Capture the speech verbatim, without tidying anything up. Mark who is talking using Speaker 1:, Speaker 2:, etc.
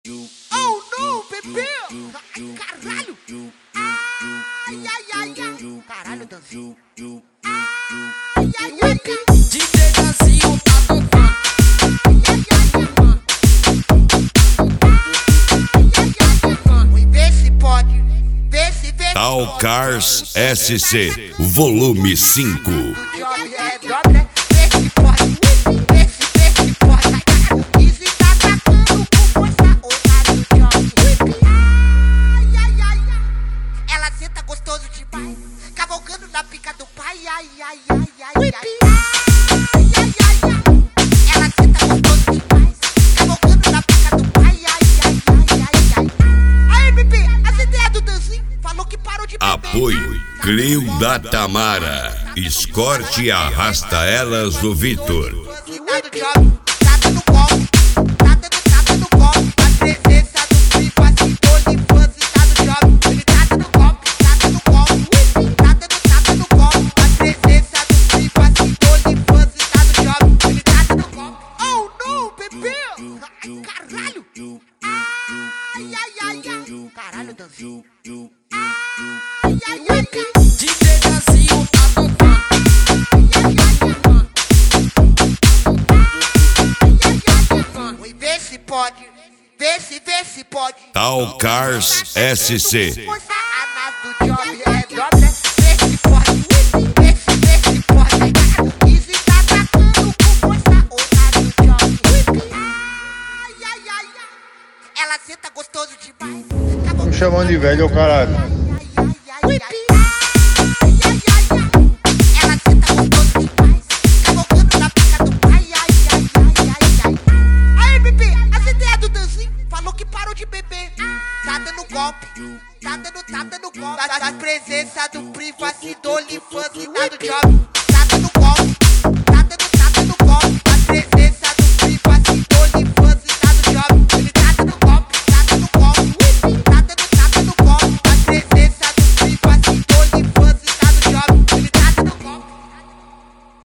Speaker 1: Oh não, bebê! Ai, caralho! Ai, ai, ai, ai! Caralho, dancinho! Ai, ai, ai, ai!
Speaker 2: D J Dancinho tá tocando.
Speaker 1: Vê se pode, vê se vê se
Speaker 3: Tal Cars S C, volume cinco.
Speaker 1: O job é job, né? Vê se pode, vê se, vê se pode. E se tá atacando com força, outra do job. Ai, ai, ai, ai. Ela senta gostoso demais, cavalgando na pica do pai. Ai, ai, ai, ai, ai. Ai, ai, ai, ai. Ela senta gostoso demais, cavalgando na pica do pai. Ai, ai, ai, ai, ai. Aí, bebê, as ideias do dancinho falou que parou de beber.
Speaker 3: Apoio Crio da Tamara. Escorte e arrasta elas do Vitor.
Speaker 1: Tá do job, tá dando golpe, tá dando, tá dando golpe. A presença do Pico, assim, Olifância, tá do job. Ele tá dando golpe, tá dando golpe, tá dando, tá dando golpe. A presença do Pico, assim, Olifância, tá do job. Ele tá dando golpe. Oh não, bebê! Ai, caralho! Ai, ai, ai, ai! Caralho, dancinho! Ai, ai, ai, ai!
Speaker 2: D J Dancinho tá tocando.
Speaker 1: Vê se pode, vê se, vê se pode.
Speaker 3: Tal Cars S C.
Speaker 1: A nave do job é job, né? Vê se pode, vê se, vê se pode. E se tá atacando com força, outra do job. Ai, ai, ai, ai. Ela senta gostoso demais.
Speaker 4: Me chamando de velho, ô caralho.
Speaker 1: Ai, ai, ai, ai. Ai, ai, ai, ai. Ela senta gostoso demais, cavalgando na pica do pai. Ai, ai, ai, ai, ai. Aí, bebê, as ideias do dancinho falou que parou de beber. Tá dando golpe, tá dando, tá dando golpe. A presença do privacy do Olifância, tá do job.